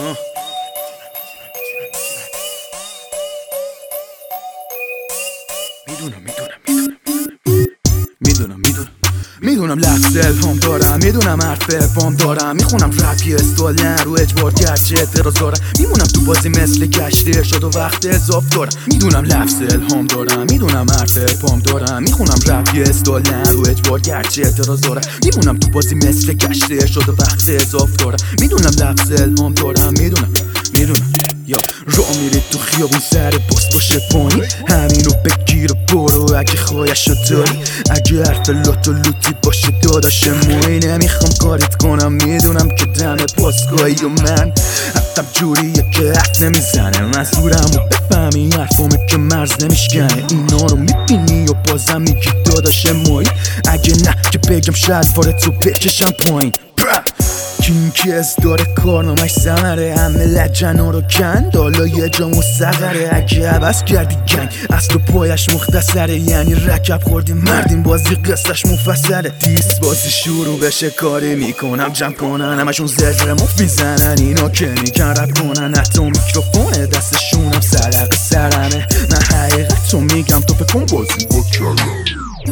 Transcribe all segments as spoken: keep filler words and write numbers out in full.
میدونم میدونم میدونم میدونم میدونم میدونم لفظ الهام دارم، میدونم حرف افام دارم، میخونم رپ یه استالن رو اجبار گرچه اعتراض دارم، میمونم تو بازی مثل گشت ارشاد و وقت اضاف دارم. میدونم لفظ الهام دارم، میدونم حرف افام دارم، میخونم رپ یه استالن رو اجبار گرچه اعتراض دارم، میمونم تو بازی مثل گشت ارشاد و وقت اضاف دارم. میدونم لفظ الهام دارم، میدونم میدونم یا را میری تو خیابون سر باست باشه پایین، همینو بگیر و برو اگه خواهشو داری، اگه حرف لات و لوتی باشه داداش موی نمیخوام کاریت کنم، میدونم که دم پاسگاهی و من حتم جوریه که حرف نمیزنه، منظورمو بفهمی حرفامه که مرز نمیشکنه، اینا رو میبینی و بازم میگی داداش موی، اگه نه که بگم شلوارتو بکشم پایین. کین کس داره کارنامش ثمره، همه لجنا رو کند حالا یه جا مستقره، اگه عوض کردی گنگ اصل و پایش مختصره، یعنی رکب خوردی مردین بازی قصهش مفصله، دیس بازی شروع بشه کاری میکنم جمع کنن همشون زجر مفت میزنن، اینا که میگن رپ کنن حتی میکروفونه دستشونم سلق سرمه، من حقیقت رو میگم تو فکر کن بازی با کلم.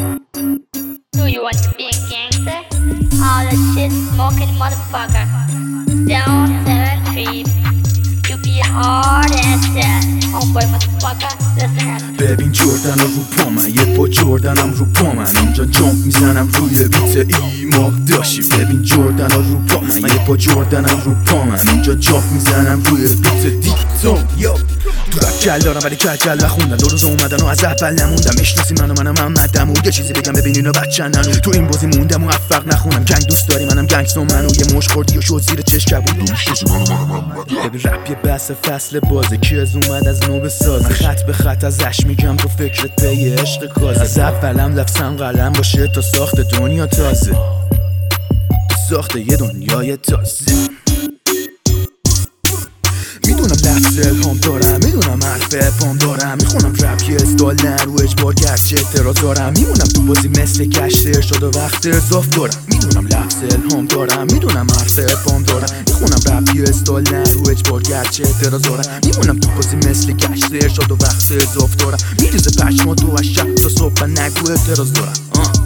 Do you want to be a gangster? All the shit smoking motherfucker. Down seven three. You be hard as that. Homeboy motherfucker. Listen up. ببین جردن رو پا من، یه پا جردنم رو پا من، اینجا جامپ میزنم روی بیت ایماق داشی. ببین جردن رو پا من، یه پا جردنم رو پا من، اینجا جامپ میزنم روی بیت دیکتون. یو تو رپ کل دارم ولی کل کل نخوندن، دو روز اومدن و از اول نموندم، میشناسی منو منم محمدم و یه چیزی بگم ببین اینا بچنن، تو این بازی موندم موفق نخونم، گنگ دوست داری منم گنگستون منو یه مش خوردی و شد زیر چشم کبود، میشناسی منو منم محمدم. ببین رپ یه بحث فصل بازه، کی از اومد از نو بسازه، خط به خط ازش میگم تو فکرت پی عشق کازه، از اولم لفظم قلم باشه تا ساخت دنیا تازه، ساخت یه دنیای تازه. میدونم لفظ الهام دارم، میدونم حرف افام دارم، میخونم رپ یه استالن رو اجبار گرچه اعتراض دارم، میمونم تو بازی مثل گشت ارشاد و وقت اضاف دارم. میدونم لفظ الهام دارم، میدونم حرف افام دارم، میخونم رپ یه استالن رو اجبار گرچه اعتراض دارم، میمونم تو بازی مثل گشت ارشاد و وقت اضاف دارم، میریزه پشما تو از شب تا صبح نگو اعتراض دارم.